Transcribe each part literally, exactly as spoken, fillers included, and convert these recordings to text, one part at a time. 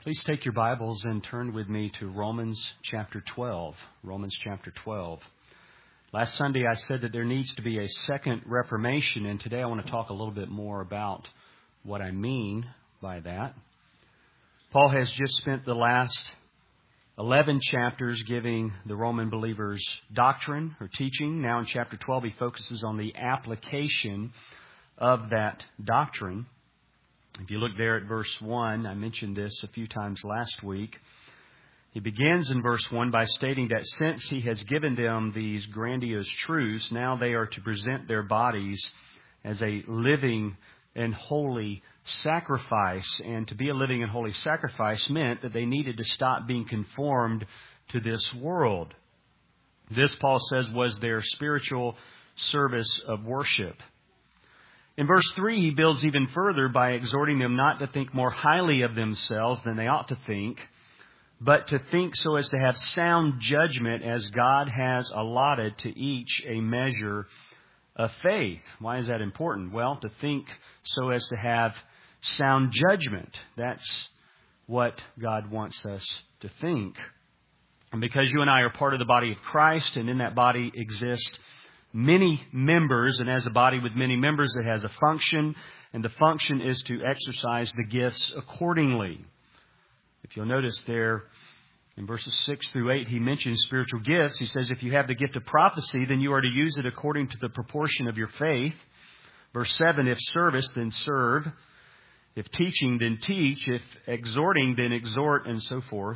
Please take your Bibles and turn with me to Romans chapter twelve. Romans chapter twelve. Last Sunday I said that there needs to be a second Reformation, and today I want to talk a little bit more about what I mean by that. Paul has just spent the last eleven chapters giving the Roman believers doctrine or teaching. Now in chapter twelve he focuses on the application of that doctrine. If you look there at verse one, I mentioned this a few times last week. He begins in verse one by stating that since he has given them these grandiose truths, now they are to present their bodies as a living and holy sacrifice. And to be a living and holy sacrifice meant that they needed to stop being conformed to this world. This, Paul says, was their spiritual service of worship. In verse three, he builds even further by exhorting them not to think more highly of themselves than they ought to think, but to think so as to have sound judgment as God has allotted to each a measure of faith. Why is that important? Well, to think so as to have sound judgment. That's what God wants us to think. And because you and I are part of the body of Christ, and in that body exist many members, and as a body with many members, it has a function, and the function is to exercise the gifts accordingly. If you'll notice there in verses six through eight, he mentions spiritual gifts. He says, if you have the gift of prophecy, then you are to use it according to the proportion of your faith. Verse seven, if service, then serve. If teaching, then teach. If exhorting, then exhort, and so forth.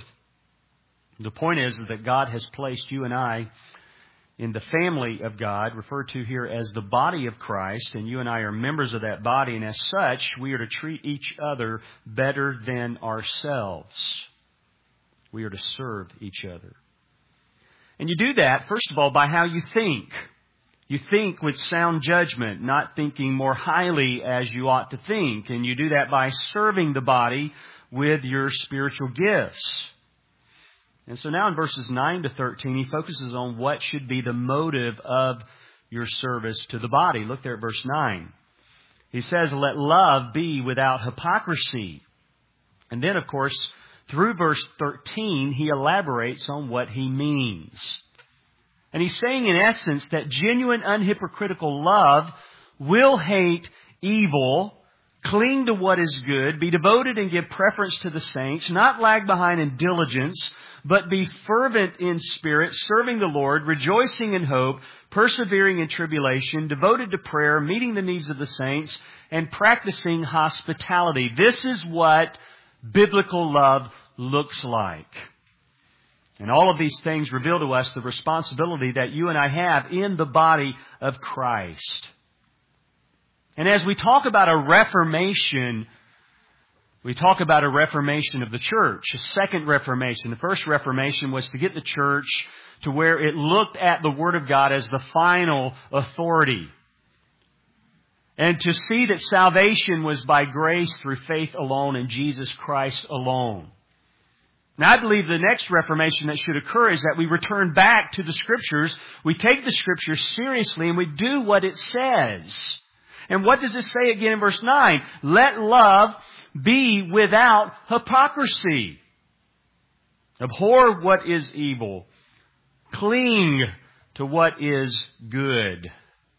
The point is that God has placed you and I in the family of God, referred to here as the body of Christ, and you and I are members of that body, and as such, we are to treat each other better than ourselves. We are to serve each other. And you do that, first of all, by how you think. You think with sound judgment, not thinking more highly as you ought to think, and you do that by serving the body with your spiritual gifts. And so now in verses nine to thirteen, he focuses on what should be the motive of your service to the body. Look there at verse nine. He says, let love be without hypocrisy. And then, of course, through verse thirteen, he elaborates on what he means. And he's saying, in essence, that genuine, unhypocritical love will hate evil, cling to what is good, be devoted and give preference to the saints, not lag behind in diligence, but be fervent in spirit, serving the Lord, rejoicing in hope, persevering in tribulation, devoted to prayer, meeting the needs of the saints, and practicing hospitality. This is what biblical love looks like. And all of these things reveal to us the responsibility that you and I have in the body of Christ. And as we talk about a reformation, we talk about a reformation of the church, a second reformation. The first reformation was to get the church to where it looked at the Word of God as the final authority. And to see that salvation was by grace through faith alone in Jesus Christ alone. Now, I believe the next reformation that should occur is that we return back to the Scriptures. We take the Scriptures seriously and we do what it says. And what does it say again in verse nine? Let love be without hypocrisy. Abhor what is evil. Cling to what is good.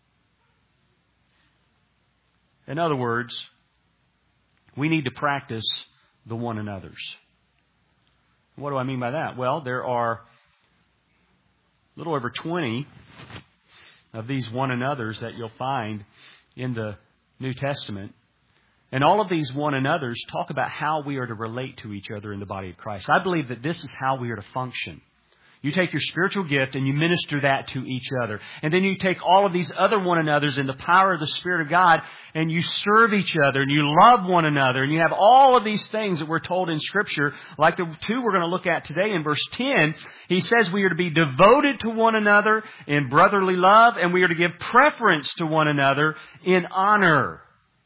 In other words, we need to practice the one another's. What do I mean by that? Well, there are a little over twenty of these one another's that you'll find in the New Testament. And all of these one another's talk about how we are to relate to each other in the body of Christ. I believe that this is how we are to function. You take your spiritual gift and you minister that to each other. And then you take all of these other one another's in the power of the Spirit of God and you serve each other and you love one another. And you have all of these things that we're told in Scripture, like the two we're going to look at today in verse ten. He says we are to be devoted to one another in brotherly love, and we are to give preference to one another in honor.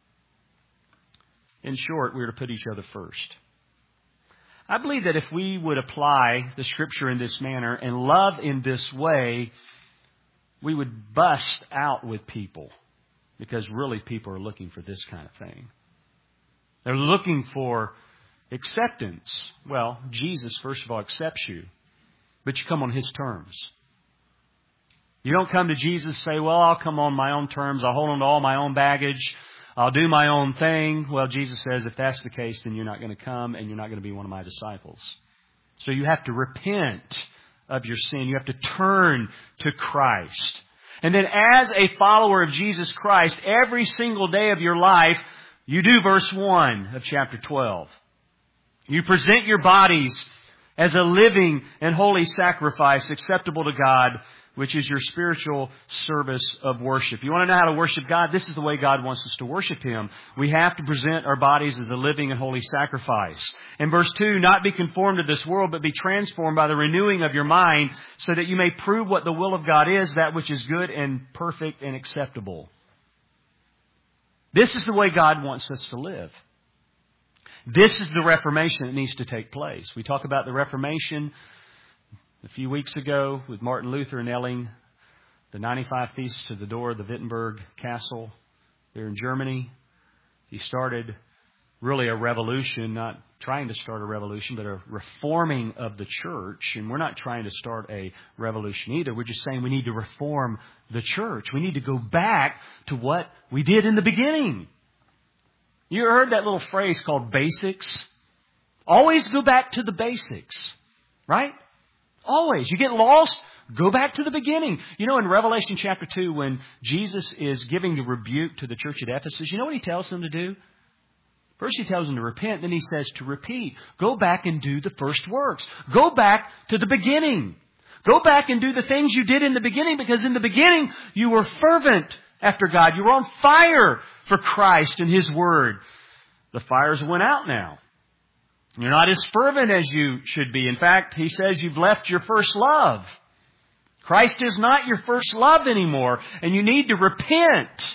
In short, we are to put each other first. I believe that if we would apply the Scripture in this manner and love in this way, we would bust out with people. Because really people are looking for this kind of thing. They're looking for Acceptance. Well, Jesus, first of all, accepts you. But you come on His terms. You don't come to Jesus and say, well, I'll come on my own terms. I'll hold on to all my own baggage. I'll do my own thing. Well, Jesus says, if that's the case, then you're not going to come and you're not going to be one of my disciples. So you have to repent of your sin. You have to turn to Christ. And then as a follower of Jesus Christ, every single day of your life, you do verse one of chapter twelve. You present your bodies as a living and holy sacrifice acceptable to God, which is your spiritual service of worship. You want to know how to worship God? This is the way God wants us to worship Him. We have to present our bodies as a living and holy sacrifice. In verse two, not be conformed to this world, but be transformed by the renewing of your mind, so that you may prove what the will of God is, that which is good and perfect and acceptable. This is the way God wants us to live. This is the Reformation that needs to take place. We talk about the Reformation a few weeks ago with Martin Luther nailing the ninety-five Theses to the door of the Wittenberg Castle there in Germany. He started really a revolution, not trying to start a revolution, but a reforming of the church. And we're not trying to start a revolution either. We're just saying we need to reform the church. We need to go back to what we did in the beginning. You heard that little phrase called basics? Always go back to the basics, right? Always. You get lost, go back to the beginning. You know, in Revelation chapter two, when Jesus is giving the rebuke to the church at Ephesus, you know what He tells them to do? First He tells them to repent, then He says to repeat. Go back and do the first works. Go back to the beginning. Go back and do the things you did in the beginning, because in the beginning you were fervent after God. You were on fire for Christ and His Word. The fires went out now. You're not as fervent as you should be. In fact, He says you've left your first love. Christ is not your first love anymore, and you need to repent.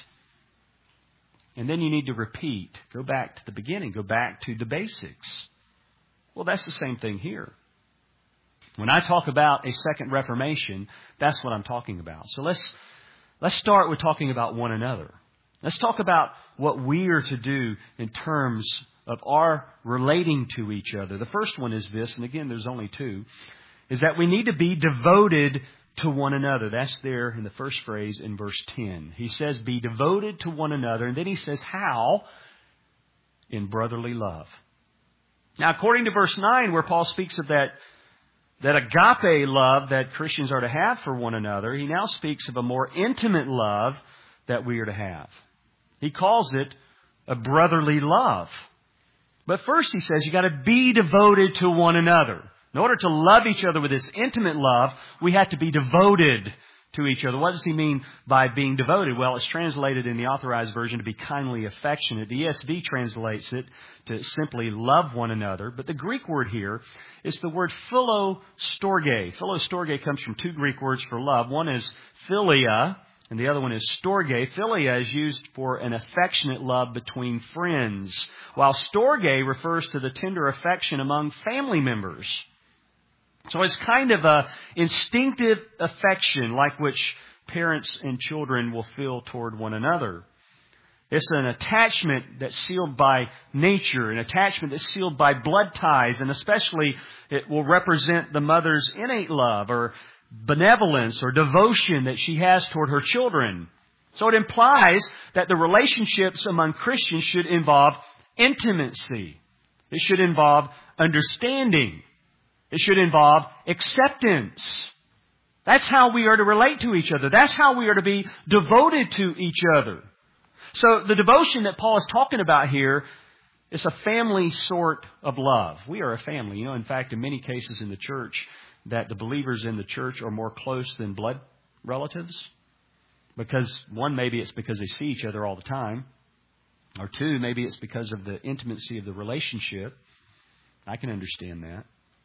And then you need to repeat. Go back to the beginning. Go back to the basics. Well, that's the same thing here. When I talk about a second Reformation, that's what I'm talking about. So let's let's start with talking about one another. Let's talk about what we are to do in terms of our relating to each other. The first one is this, and again, there's only two, is that we need to be devoted to one another. That's there in the first phrase in verse ten. He says, be devoted to one another, and then he says, how? In brotherly love. Now, according to verse nine, where Paul speaks of that, that agape love that Christians are to have for one another, he now speaks of a more intimate love that we are to have. He calls it a brotherly love. But first he says you got to be devoted to one another. In order to love each other with this intimate love, we have to be devoted to each other. What does he mean by being devoted? Well, it's translated in the Authorized Version to be kindly affectionate. The E S V translates it to simply love one another. But the Greek word here is the word philostorge. Philostorge comes from two Greek words for love. One is philia, and the other one is storge. Philia is used for an affectionate love between friends, while storge refers to the tender affection among family members. So it's kind of a instinctive affection like which parents and children will feel toward one another. It's an attachment that's sealed by nature, an attachment that's sealed by blood ties, and especially it will represent the mother's innate love or benevolence or devotion that she has toward her children. So it implies that the relationships among Christians should involve intimacy. It should involve understanding. It should involve acceptance. That's how we are to relate to each other. That's how we are to be devoted to each other. So the devotion that Paul is talking about here is a family sort of love. We are a family. You know, in fact, in many cases in the church, that the believers in the church are more close than blood relatives. Because one, maybe it's because they see each other all the time. Or two, maybe it's because of the intimacy of the relationship. I can understand that.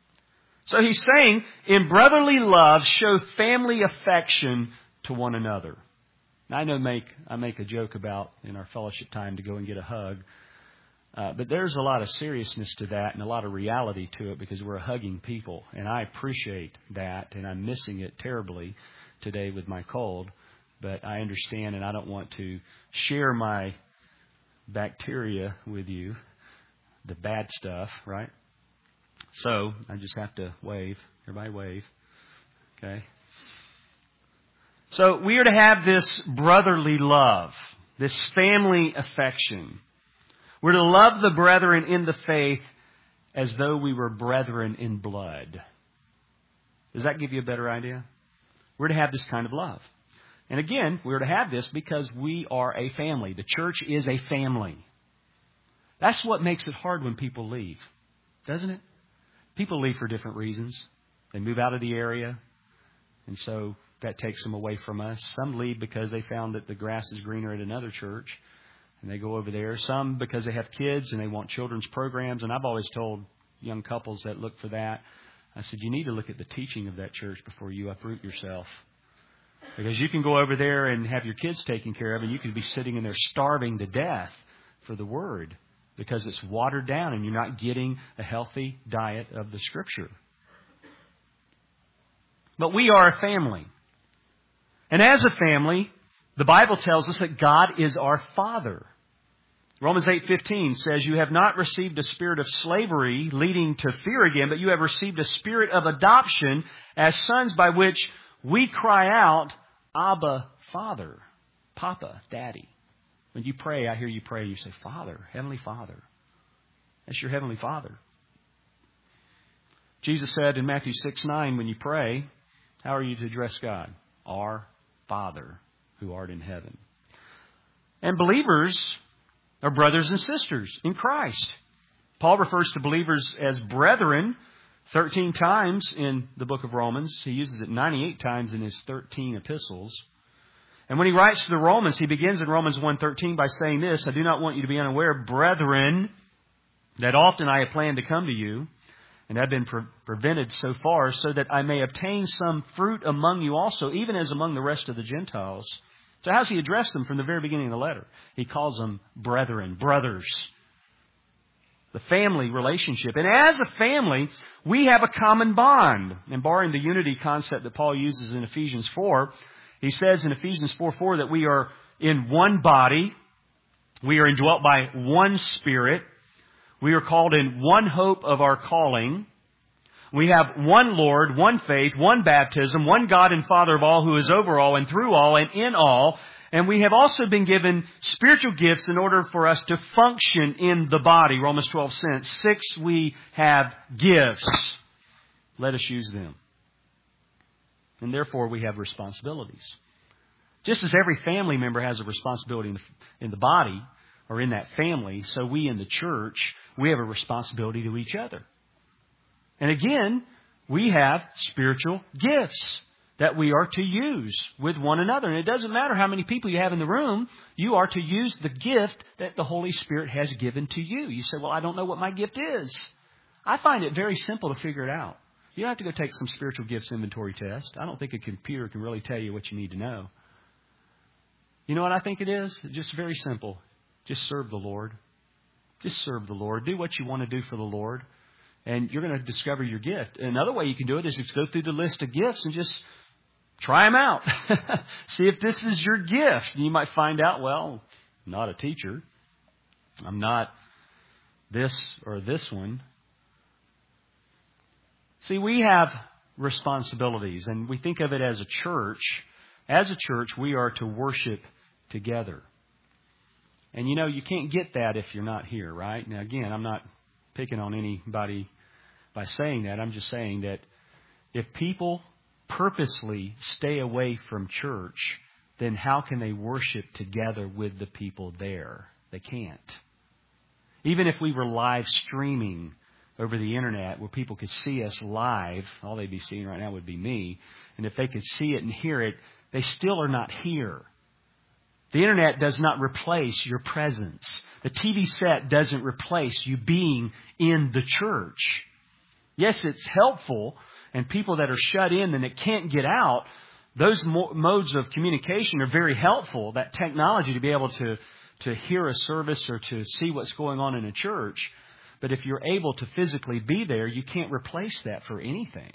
So he's saying, in brotherly love, show family affection to one another. Now, I know make I make a joke about in our fellowship time to go and get a hug. Uh, but there's a lot of seriousness to that and a lot of reality to it because we're a hugging people. And I appreciate that, and I'm missing it terribly today with my cold. But I understand, and I don't want to share my bacteria with you. the bad stuff, right? So I just have to wave. Everybody wave. Okay. So we are to have this brotherly love, this family affection. We're to love the brethren in the faith as though we were brethren in blood. Does that give you a better idea? We're to have this kind of love. And again, we're to have this because we are a family. The church is a family. That's what makes it hard when people leave, doesn't it? People leave for different reasons. They move out of the area, and so that takes them away from us. Some leave because they found that the grass is greener at another church, and they go over there. Some because they have kids and they want children's programs. And I've always told young couples that look for that, I said, you need to look at the teaching of that church before you uproot yourself. Because you can go over there and have your kids taken care of, and you could be sitting in there starving to death for the Word because it's watered down and you're not getting a healthy diet of the Scripture. But we are a family. And as a family, the Bible tells us that God is our Father. Romans eight fifteen says, you have not received a spirit of slavery leading to fear again, but you have received a spirit of adoption as sons by which we cry out, Abba, Father, Papa, Daddy. When you pray, I hear you pray, you say, Father, Heavenly Father. That's your Heavenly Father. Jesus said in Matthew six nine, when you pray, how are you to address God? Our Father, who art in heaven. And believers are brothers and sisters in Christ. Paul refers to believers as brethren thirteen times in the book of Romans. He uses it ninety-eight times in his thirteen epistles. And when he writes to the Romans, he begins in Romans one thirteen by saying this, I do not want you to be unaware, brethren, that often I have planned to come to you, and have been pre- prevented so far, so that I may obtain some fruit among you also, even as among the rest of the Gentiles. So how does he address them from the very beginning of the letter? He calls them brethren, brothers. The family relationship. And as a family, we have a common bond. And borrowing the unity concept that Paul uses in Ephesians four, he says in Ephesians four four that we are in one body. We are indwelt by one Spirit. We are called in one hope of our calling. We have one Lord, one faith, one baptism, one God and Father of all, who is over all and through all and in all. And we have also been given spiritual gifts in order for us to function in the body. Romans twelve says, six, we have gifts. Let us use them. And therefore we have responsibilities. Just as every family member has a responsibility in the, in the body or in that family, so we in the church, we have a responsibility to each other. And again, we have spiritual gifts that we are to use with one another. And it doesn't matter how many people you have in the room, you are to use the gift that the Holy Spirit has given to you. You say, well, I don't know what my gift is. I find it very simple to figure it out. You don't have to go take some spiritual gifts inventory test. I don't think a computer can really tell you what you need to know. You know what I think it is? It's just very simple. Just serve the Lord. Just serve the Lord. Do what you want to do for the Lord. And you're going to discover your gift. Another way you can do it is just go through the list of gifts and just try them out. See if this is your gift. And you might find out, well, I'm not a teacher. I'm not this or this one. See, we have responsibilities, and we think of it as a church. As a church, we are to worship together. And you know, you can't get that if you're not here, right? Now, again, I'm not picking on anybody by saying that. I'm just saying that if people purposely stay away from church, then how can they worship together with the people there? They can't. Even if we were live streaming over the internet where people could see us live, all they'd be seeing right now would be me. And if they could see it and hear it, they still are not here. The internet does not replace your presence. The T V set doesn't replace you being in the church. Yes, it's helpful, and people that are shut in and that can't get out, those mo- modes of communication are very helpful. That technology to be able to, to hear a service or to see what's going on in a church. But if you're able to physically be there, you can't replace that for anything.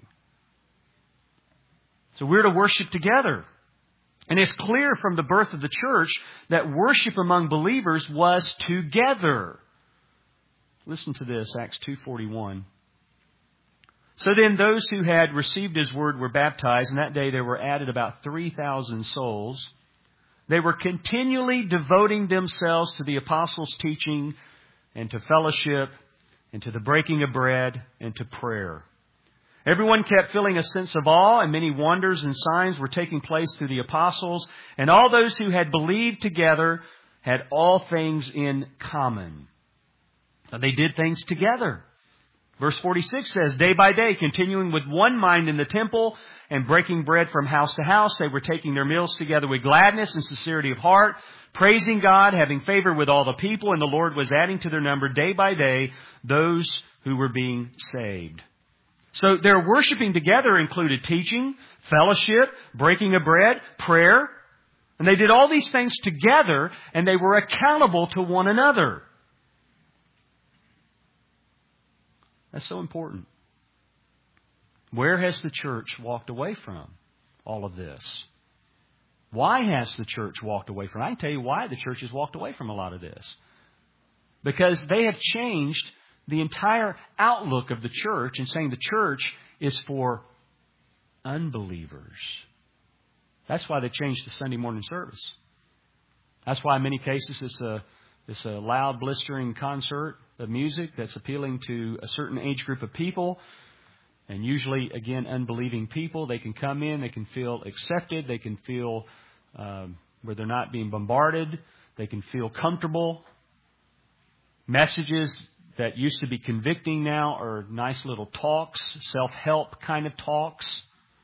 So we're to worship together. And it's clear from the birth of the church that worship among believers was together. Listen to this, Acts two forty-one. So then those who had received His word were baptized, and that day there were added about three thousand souls. They were continually devoting themselves to the apostles' teaching and to fellowship and to the breaking of bread and to prayer. Everyone kept feeling a sense of awe, and many wonders and signs were taking place through the apostles, and all those who had believed together had all things in common. They did things together. Verse forty-six says, day by day, continuing with one mind in the temple and breaking bread from house to house, they were taking their meals together with gladness and sincerity of heart, praising God, having favor with all the people, and the Lord was adding to their number day by day those who were being saved. So their worshiping together included teaching, fellowship, breaking of bread, prayer. And they did all these things together, and they were accountable to one another. That's so important. Where has the church walked away from all of this? Why has the church walked away from it? I can tell you why the church has walked away from a lot of this. Because they have changed the entire outlook of the church and saying the church is for unbelievers. That's why they changed the Sunday morning service. That's why in many cases it's a, it's a loud, blistering concert of music that's appealing to a certain age group of people. And usually, again, unbelieving people. They can come in, they can feel accepted, they can feel um, where they're not being bombarded, they can feel comfortable. Messages that used to be convicting now are nice little talks, self-help kind of talks.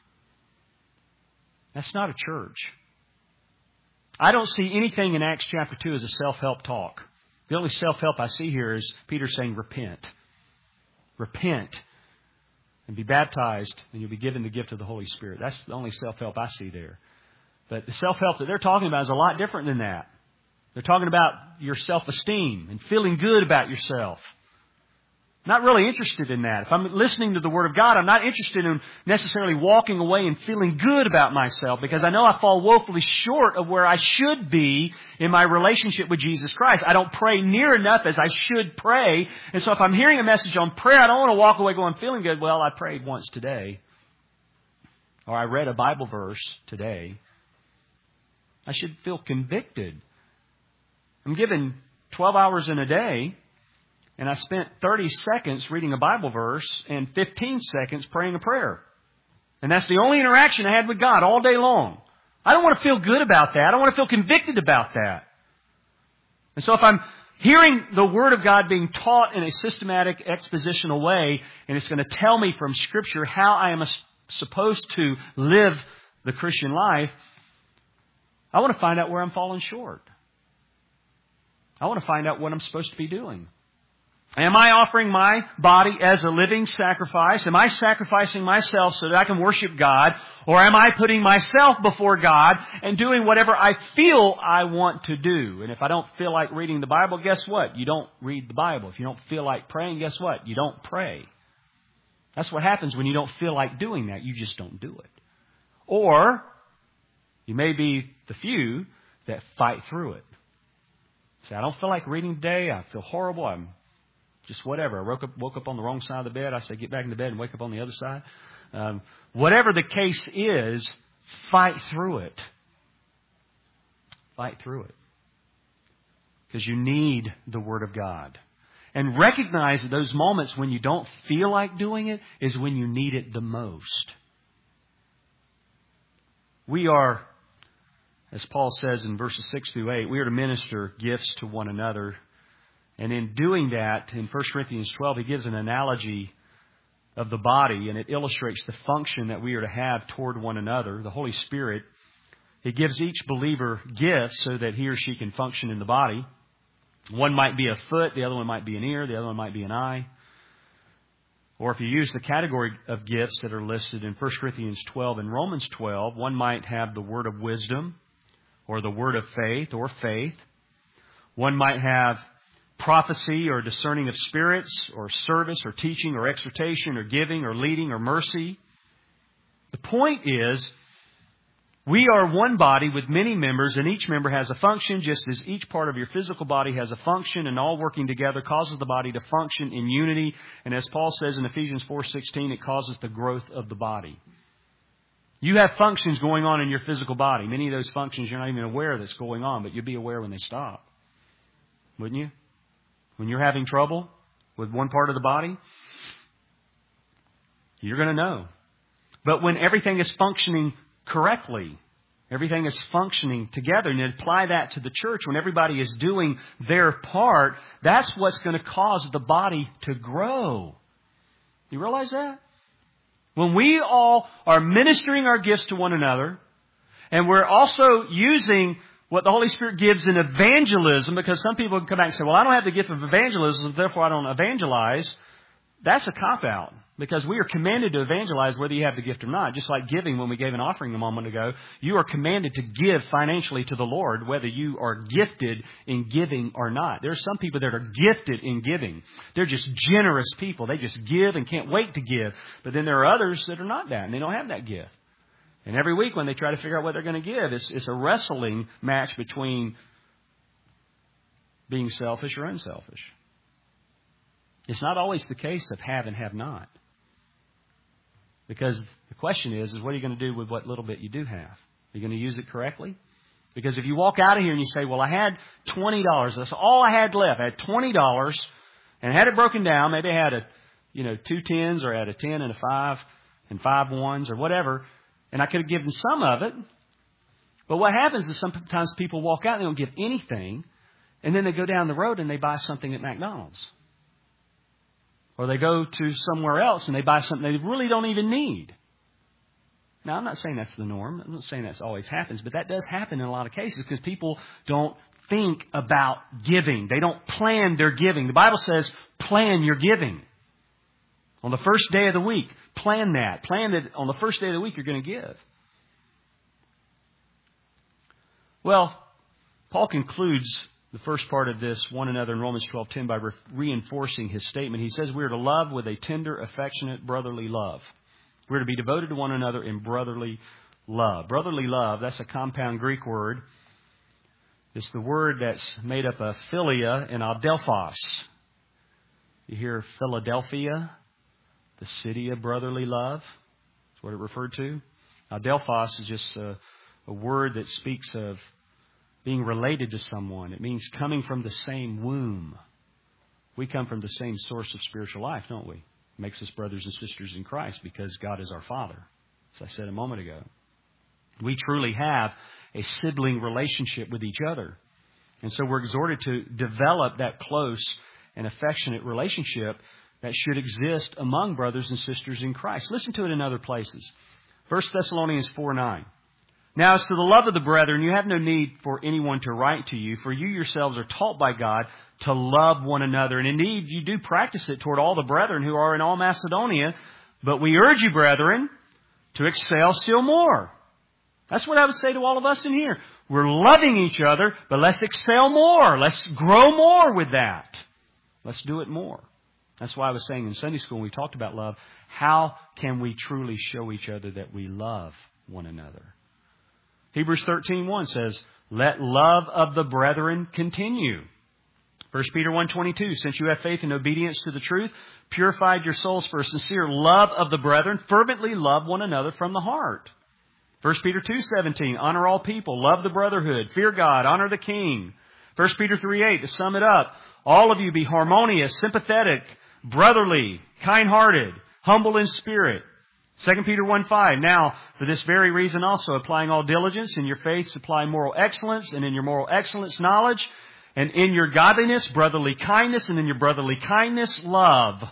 That's not a church. I don't see anything in Acts chapter two as a self-help talk. The only self-help I see here is Peter saying, repent. Repent and be baptized, and you'll be given the gift of the Holy Spirit. That's the only self-help I see there. But the self-help that they're talking about is a lot different than that. They're talking about your self-esteem and feeling good about yourself. Not really interested in that. If I'm listening to the Word of God, I'm not interested in necessarily walking away and feeling good about myself, because I know I fall woefully short of where I should be in my relationship with Jesus Christ. I don't pray near enough as I should pray. And so if I'm hearing a message on prayer, I don't want to walk away going, feeling good. Well, I prayed once today. Or I read a Bible verse today. I should feel convicted. I'm given twelve hours in a day, and I spent thirty seconds reading a Bible verse and fifteen seconds praying a prayer. And that's the only interaction I had with God all day long. I don't want to feel good about that. I don't want to feel convicted about that. And so if I'm hearing the Word of God being taught in a systematic, expositional way, and it's going to tell me from Scripture how I am supposed to live the Christian life, I want to find out where I'm falling short. I want to find out what I'm supposed to be doing. Am I offering my body as a living sacrifice? Am I sacrificing myself so that I can worship God? Or am I putting myself before God and doing whatever I feel I want to do? And if I don't feel like reading the Bible, guess what? You don't read the Bible. If you don't feel like praying, guess what? You don't pray. That's what happens when you don't feel like doing that. You just don't do it. Or you may be the few that fight through it. Say, I don't feel like reading today. I feel horrible. I'm just whatever. I woke up, woke up on the wrong side of the bed. I say, get back in the bed and wake up on the other side. Um, whatever the case is, fight through it. Fight through it. Because you need the Word of God. And recognize that those moments when you don't feel like doing it is when you need it the most. We are, as Paul says in verses six through eight, we are to minister gifts to one another. And in doing that, in First Corinthians twelve, he gives an analogy of the body, and it illustrates the function that we are to have toward one another. The Holy Spirit, He gives each believer gifts so that he or she can function in the body. One might be a foot, the other one might be an ear, the other one might be an eye. Or if you use the category of gifts that are listed in First Corinthians twelve and Romans twelve, one might have the word of wisdom, or the word of faith, or faith. One might have prophecy, or discerning of spirits, or service, or teaching, or exhortation, or giving, or leading, or mercy. The point is, We are one body with many members, and each member has a function, just as each part of your physical body has a function, and all working together causes the body to function in unity. And as Paul says in Ephesians four sixteen, it causes the growth of the body. You have functions going on in your physical body. Many of those functions you're not even aware that's going on, but you'll be aware when they stop. Wouldn't you? When you're having trouble with one part of the body, you're going to know. But when everything is functioning correctly, everything is functioning together, and you apply that to the church, when everybody is doing their part, that's what's going to cause the body to grow. You realize that? When we all are ministering our gifts to one another, and we're also using what the Holy Spirit gives in evangelism, because some people can come back and say, well, I don't have the gift of evangelism, therefore I don't evangelize. That's a cop-out, because we are commanded to evangelize whether you have the gift or not. Just like giving, when we gave an offering a moment ago, you are commanded to give financially to the Lord whether you are gifted in giving or not. There are some people that are gifted in giving. They're just generous people. They just give and can't wait to give. But then there are others that are not that, and they don't have that gift. And every week when they try to figure out what they're going to give, it's, it's a wrestling match between being selfish or unselfish. It's not always the case of have and have not. Because the question is, is what are you going to do with what little bit you do have? Are you going to use it correctly? Because if you walk out of here and you say, well, I had twenty dollars. That's all I had left. I had twenty dollars and I had it broken down. Maybe I had a, you know, two tens or I had a ten and a five and five ones or whatever. And I could have given some of it. But what happens is sometimes people walk out and they don't give anything. And then they go down the road and they buy something at McDonald's. Or they go to somewhere else and they buy something they really don't even need. Now, I'm not saying that's the norm. I'm not saying that always happens. But that does happen in a lot of cases because people don't think about giving. They don't plan their giving. The Bible says, plan your giving. On the first day of the week, plan that. Plan that on the first day of the week you're going to give. Well, Paul concludes the first part of this one another in Romans twelve ten by re- reinforcing his statement. He says we are to love with a tender, affectionate, brotherly love. We're to be devoted to one another in brotherly love. Brotherly love, that's a compound Greek word. It's the word that's made up of philia and adelphos. You hear Philadelphia, the city of brotherly love. That's what it referred to. Adelphos is just a, a word that speaks of being related to someone. It means coming from the same womb. We come from the same source of spiritual life, don't we? It makes us brothers and sisters in Christ because God is our Father, as I said a moment ago. We truly have a sibling relationship with each other. And so we're exhorted to develop that close and affectionate relationship that should exist among brothers and sisters in Christ. Listen to it in other places. First Thessalonians four nine. Now, as to the love of the brethren, you have no need for anyone to write to you, for you yourselves are taught by God to love one another. And indeed, you do practice it toward all the brethren who are in all Macedonia. But we urge you, brethren, to excel still more. That's what I would say to all of us in here. We're loving each other, but let's excel more. Let's grow more with that. Let's do it more. That's why I was saying in Sunday school when we talked about love, how can we truly show each other that we love one another? Hebrews thirteen one says, let love of the brethren continue. First Peter one twenty-two, since you have faith and obedience to the truth, purified your souls for a sincere love of the brethren, fervently love one another from the heart. First Peter two seventeen, honor all people, love the brotherhood, fear God, honor the king. First Peter three eight, to sum it up, all of you be harmonious, sympathetic, brotherly, kind-hearted, humble in spirit. Second Peter one five, now, for this very reason also, applying all diligence, in your faith supply moral excellence, and in your moral excellence knowledge, and in your godliness brotherly kindness, and in your brotherly kindness love.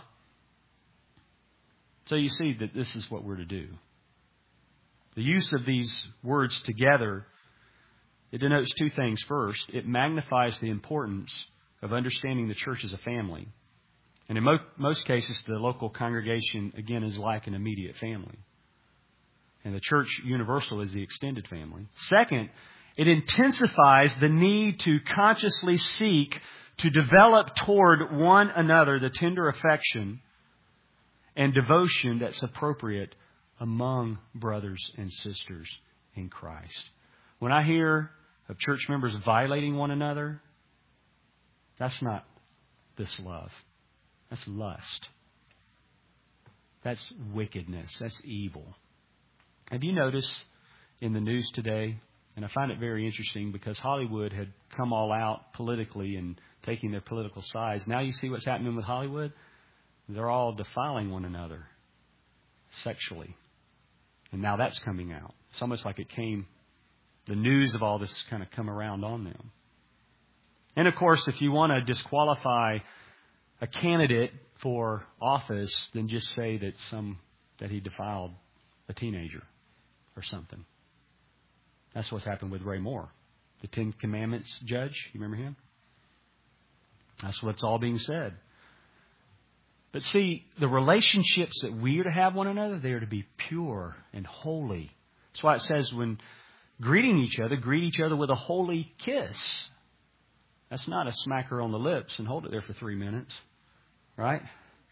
So you see that this is what we're to do. The use of these words together, it denotes two things. First, it magnifies the importance of understanding the church as a family. And in mo- most cases, the local congregation, again, is like an immediate family. And the church universal is the extended family. Second, it intensifies the need to consciously seek to develop toward one another the tender affection and devotion that's appropriate among brothers and sisters in Christ. When I hear of church members violating one another, that's not this love. That's lust. That's wickedness. That's evil. Have you noticed in the news today, and I find it very interesting because Hollywood had come all out politically and taking their political sides. Now you see what's happening with Hollywood? They're all defiling one another sexually. And now that's coming out. It's almost like it came, the news of all this kind of come around on them. And of course, if you want to disqualify a candidate for office, then just say that some that he defiled a teenager or something. That's what's happened with Ray Moore, the Ten Commandments judge. You remember him? That's what's all being said. But see, the relationships that we are to have one another, they are to be pure and holy. That's why it says when greeting each other, greet each other with a holy kiss. That's not a smack her on the lips and hold it there for three minutes. Right?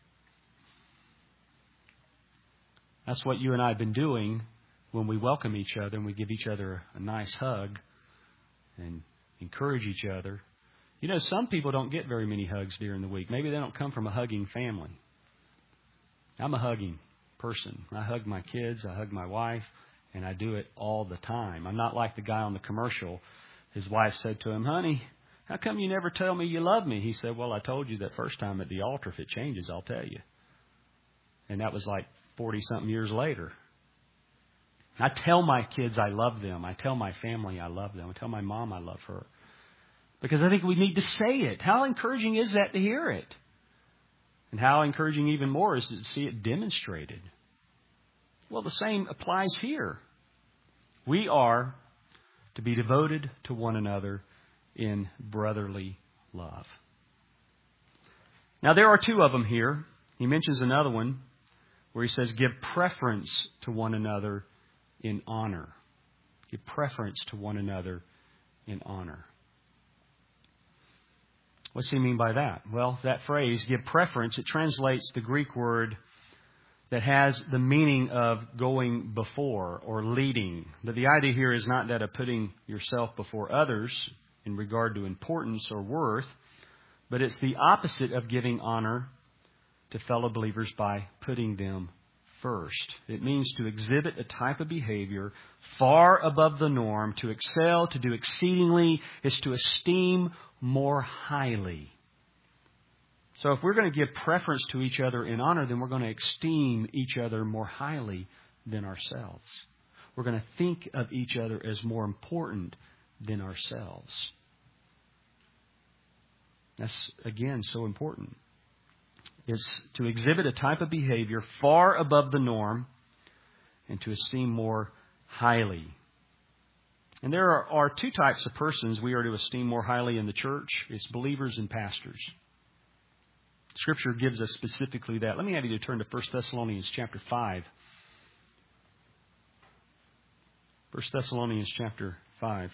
That's what you and I have been doing when we welcome each other and we give each other a nice hug and encourage each other. You know, some people don't get very many hugs during the week. Maybe they don't come from a hugging family. I'm a hugging person. I hug my kids, I hug my wife, and I do it all the time. I'm not like the guy on the commercial. His wife said to him, "Honey, how come you never tell me you love me?" He said, "Well, I told you that first time at the altar. If it changes, I'll tell you." And that was like forty-something years later. I tell my kids I love them. I tell my family I love them. I tell my mom I love her. Because I think we need to say it. How encouraging is that to hear it? And how encouraging even more is to see it demonstrated. Well, the same applies here. We are to be devoted to one another in brotherly love. Now, there are two of them here. He mentions another one where he says, give preference to one another in honor. Give preference to one another in honor. What's he mean by that? Well, that phrase, give preference, it translates the Greek word that has the meaning of going before or leading. But the idea here is not that of putting yourself before others in regard to importance or worth, but it's the opposite of giving honor to fellow believers by putting them first. It means to exhibit a type of behavior far above the norm, to excel, to do exceedingly, is to esteem more highly. So if we're going to give preference to each other in honor, then we're going to esteem each other more highly than ourselves. We're going to think of each other as more important than ourselves. That's, again, so important. It's to exhibit a type of behavior far above the norm and to esteem more highly. And there are, are two types of persons we are to esteem more highly in the church. It's believers and pastors. Scripture gives us specifically that. Let me have you to turn to First Thessalonians chapter five. First Thessalonians chapter five.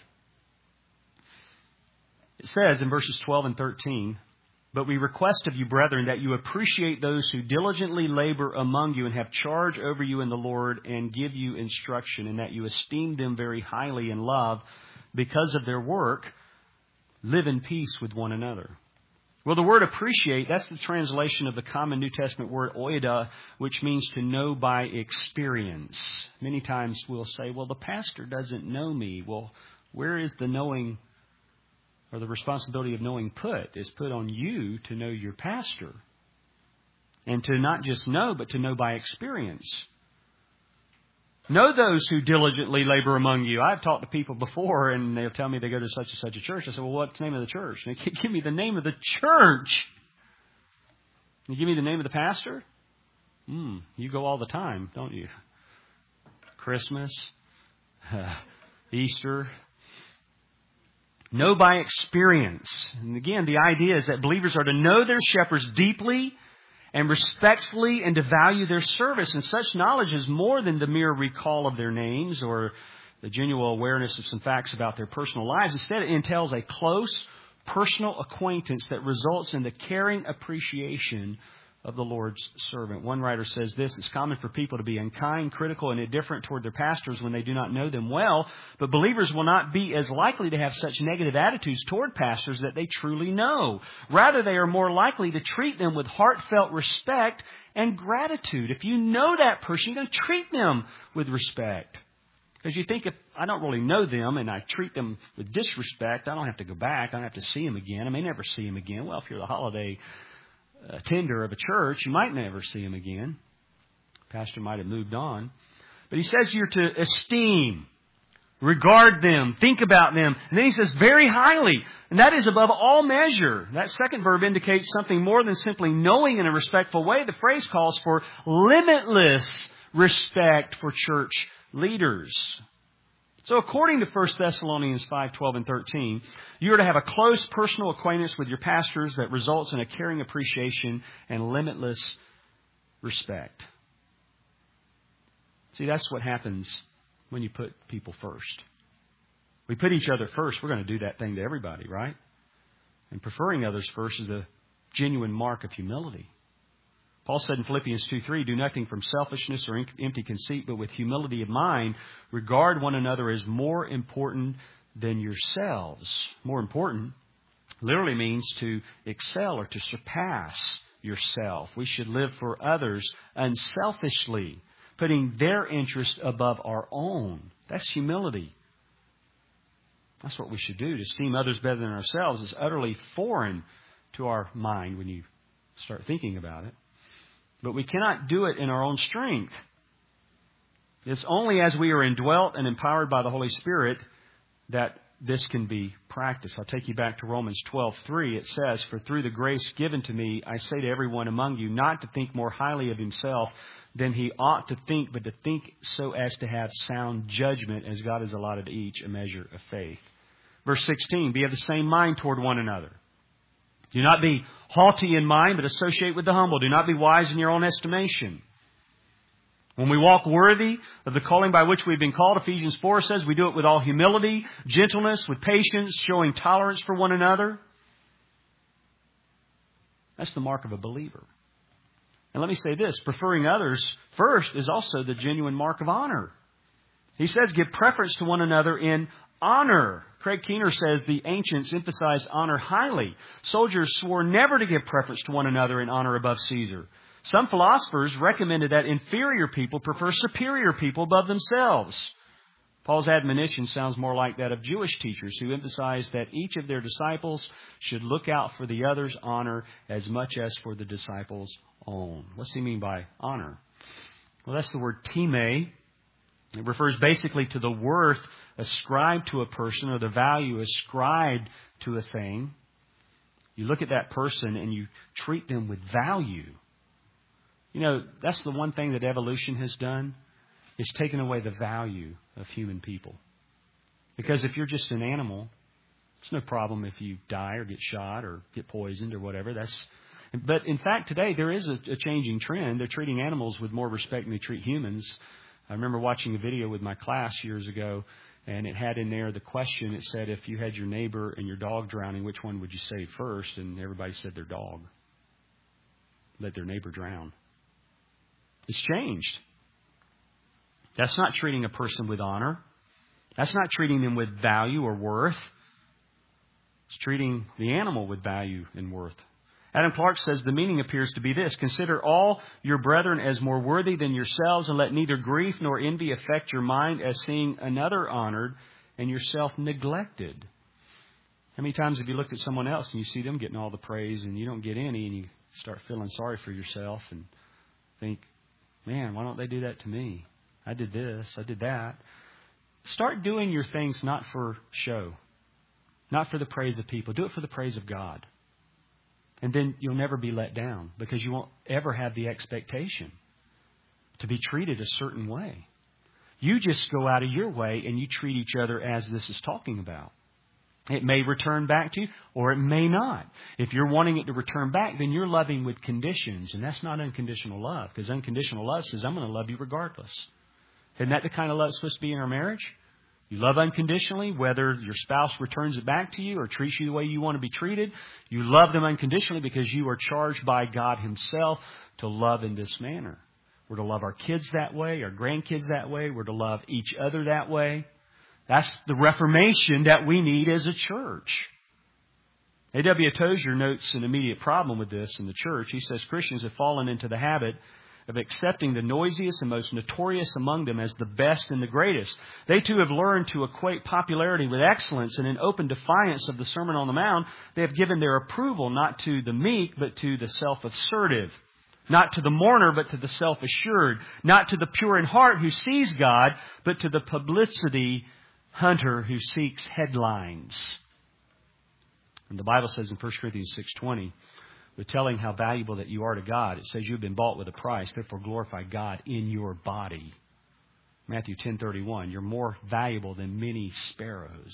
It says in verses twelve and thirteen, "But we request of you, brethren, that you appreciate those who diligently labor among you and have charge over you in the Lord and give you instruction, and that you esteem them very highly in love because of their work. Live in peace with one another." Well, the word appreciate, that's the translation of the common New Testament word oida, which means to know by experience. Many times we'll say, well, the pastor doesn't know me. Well, where is the knowing or the responsibility of knowing put? Is put on you to know your pastor. And to not just know, but to know by experience. Know those who diligently labor among you. I've talked to people before and they'll tell me they go to such and such a church. I say, well, what's the name of the church? And they give me the name of the church. You give me the name of the pastor? Hmm, you go all the time, don't you? Christmas, uh, Easter. Know by experience. And again, the idea is that believers are to know their shepherds deeply and respectfully and to value their service. And such knowledge is more than the mere recall of their names or the genuine awareness of some facts about their personal lives. Instead, it entails a close personal acquaintance that results in the caring appreciation of the Lord's servant. One writer says this: it's common for people to be unkind, critical, and indifferent toward their pastors when they do not know them well, but believers will not be as likely to have such negative attitudes toward pastors that they truly know. Rather, they are more likely to treat them with heartfelt respect and gratitude. If you know that person, you're going to treat them with respect. Because you think, if I don't really know them and I treat them with disrespect, I don't have to go back. I don't have to see them again. I may never see them again. Well, if you're the holiday attender of a church, you might never see them again. Pastor might have moved on. But he says you're to esteem, regard them, think about them. And then he says very highly. And that is above all measure. That second verb indicates something more than simply knowing in a respectful way. The phrase calls for limitless respect for church leaders. So according to First Thessalonians five, twelve, and thirteen, you are to have a close personal acquaintance with your pastors that results in a caring appreciation and limitless respect. See, that's what happens when you put people first. We put each other first. We're going to do that thing to everybody, right? And preferring others first is a genuine mark of humility. Paul said in Philippians two three, do nothing from selfishness or empty conceit, but with humility of mind, regard one another as more important than yourselves. More important literally means to excel or to surpass yourself. We should live for others unselfishly, putting their interest above our own. That's humility. That's what we should do. To esteem others better than ourselves is utterly foreign to our mind when you start thinking about it. But we cannot do it in our own strength. It's only as we are indwelt and empowered by the Holy Spirit that this can be practiced. I'll take you back to Romans twelve three. It says, for through the grace given to me, I say to everyone among you not to think more highly of himself than he ought to think, but to think so as to have sound judgment, as God has allotted to each a measure of faith. Verse sixteen, be of the same mind toward one another. Do not be haughty in mind, but associate with the humble. Do not be wise in your own estimation. When we walk worthy of the calling by which we've been called, Ephesians four says we do it with all humility, gentleness, with patience, showing tolerance for one another. That's the mark of a believer. And let me say this, preferring others first is also the genuine mark of honor. He says give preference to one another in honor. Craig Keener says the ancients emphasized honor highly. Soldiers swore never to give preference to one another in honor above Caesar. Some philosophers recommended that inferior people prefer superior people above themselves. Paul's admonition sounds more like that of Jewish teachers who emphasized that each of their disciples should look out for the other's honor as much as for the disciples' own. What's he mean by honor? Well, that's the word time. It refers basically to the worth ascribed to a person or the value ascribed to a thing. You look at that person and you treat them with value. You know, that's the one thing that evolution has done. It's taken away the value of human people. Because if you're just an animal, it's no problem if you die or get shot or get poisoned or whatever. That's, but in fact, today there is a, a changing trend. They're treating animals with more respect than they treat humans. I remember watching a video with my class years ago, and it had in there the question. It said, if you had your neighbor and your dog drowning, which one would you save first? And everybody said their dog. Let their neighbor drown. It's changed. That's not treating a person with honor. That's not treating them with value or worth. It's treating the animal with value and worth. Adam Clark says the meaning appears to be this. Consider all your brethren as more worthy than yourselves, and let neither grief nor envy affect your mind as seeing another honored and yourself neglected. How many times have you looked at someone else and you see them getting all the praise and you don't get any, and you start feeling sorry for yourself and think, man, why don't they do that to me? I did this, I did that. Start doing your things not for show, not for the praise of people. Do it for the praise of God. And then you'll never be let down because you won't ever have the expectation to be treated a certain way. You just go out of your way and you treat each other as this is talking about. It may return back to you or it may not. If you're wanting it to return back, then you're loving with conditions. And that's not unconditional love, because unconditional love says, I'm going to love you regardless. Isn't that the kind of love that's supposed to be in our marriage? You love unconditionally, whether your spouse returns it back to you or treats you the way you want to be treated. You love them unconditionally because you are charged by God Himself to love in this manner. We're to love our kids that way, our grandkids that way. We're to love each other that way. That's the reformation that we need as a church. A W Tozer notes an immediate problem with this in the church. He says Christians have fallen into the habit of accepting the noisiest and most notorious among them as the best and the greatest. They too have learned to equate popularity with excellence, and in open defiance of the Sermon on the Mount, they have given their approval not to the meek, but to the self-assertive. Not to the mourner, but to the self-assured. Not to the pure in heart who sees God, but to the publicity hunter who seeks headlines. And the Bible says in First Corinthians six twenty, with telling how valuable that you are to God, it says you've been bought with a price, therefore glorify God in your body. Matthew ten thirty-one, you're more valuable than many sparrows.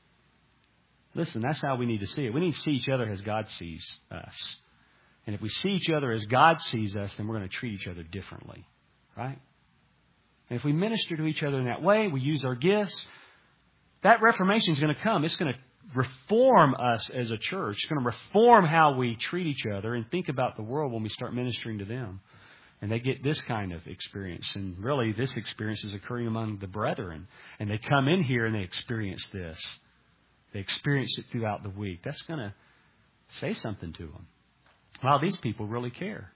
Listen, that's how we need to see it. We need to see each other as God sees us. And if we see each other as God sees us, then we're going to treat each other differently. Right? And if we minister to each other in that way, we use our gifts, that reformation is going to come. It's going to reform us as a church. It's going to reform how we treat each other and think about the world when we start ministering to them. And they get this kind of experience. And really, this experience is occurring among the brethren. And they come in here and they experience this. They experience it throughout the week. That's going to say something to them. Wow, these people really care.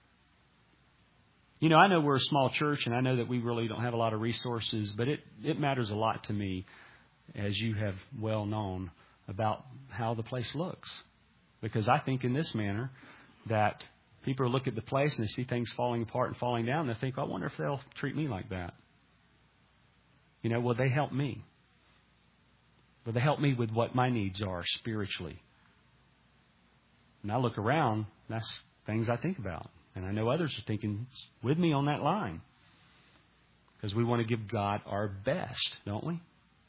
You know, I know we're a small church and I know that we really don't have a lot of resources, but it, it matters a lot to me, as you have well known, about how the place looks. Because I think in this manner that people look at the place and they see things falling apart and falling down and they think, I wonder if they'll treat me like that. You know, will they help me? Will they help me with what my needs are spiritually? And I look around, that's things I think about. And I know others are thinking with me on that line. Because we want to give God our best, don't we?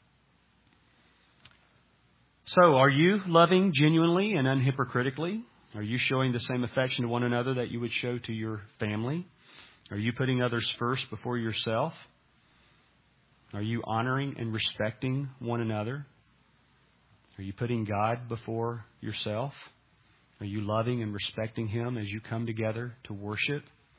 So, are you loving genuinely and unhypocritically? Are you showing the same affection to one another that you would show to your family? Are you putting others first before yourself? Are you honoring and respecting one another? Are you putting God before yourself? Are you loving and respecting Him as you come together to worship?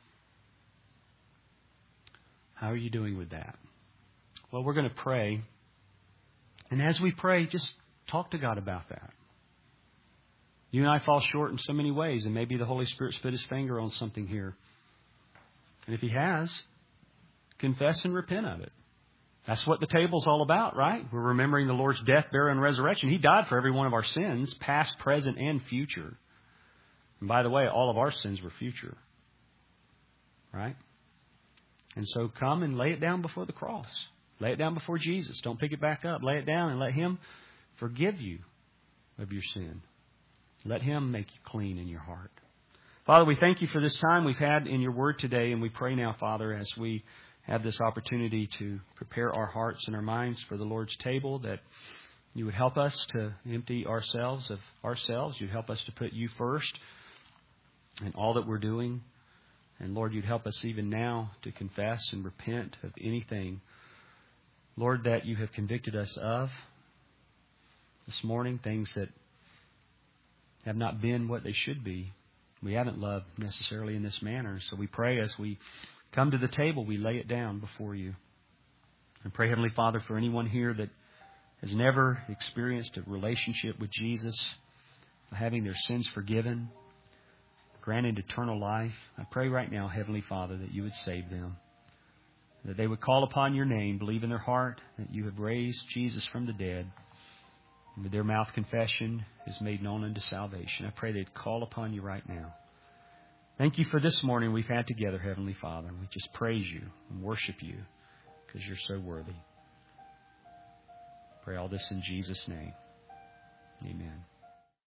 How are you doing with that? Well, we're going to pray. And as we pray, just talk to God about that. You and I fall short in so many ways, and maybe the Holy Spirit's put His finger on something here. And if He has, confess and repent of it. That's what the table's all about, right? We're remembering the Lord's death, burial, and resurrection. He died for every one of our sins, past, present, and future. And by the way, all of our sins were future. Right? And so come and lay it down before the cross. Lay it down before Jesus. Don't pick it back up. Lay it down and let Him forgive you of your sin. Let Him make you clean in your heart. Father, we thank You for this time we've had in Your Word today. And we pray now, Father, as we have this opportunity to prepare our hearts and our minds for the Lord's table, that You would help us to empty ourselves of ourselves. You'd help us to put You first in all that we're doing. And Lord, You'd help us even now to confess and repent of anything, Lord, that You have convicted us of this morning, things that have not been what they should be. We haven't loved necessarily in this manner. So we pray as we come to the table, we lay it down before You. And pray, Heavenly Father, for anyone here that has never experienced a relationship with Jesus, having their sins forgiven, granted eternal life, I pray right now, Heavenly Father, that You would save them. That they would call upon Your name, believe in their heart that You have raised Jesus from the dead, and with their mouth confession is made known unto salvation. I pray they'd call upon You right now. Thank You for this morning we've had together, Heavenly Father. We just praise You and worship You because You're so worthy. Pray all this in Jesus' name. Amen.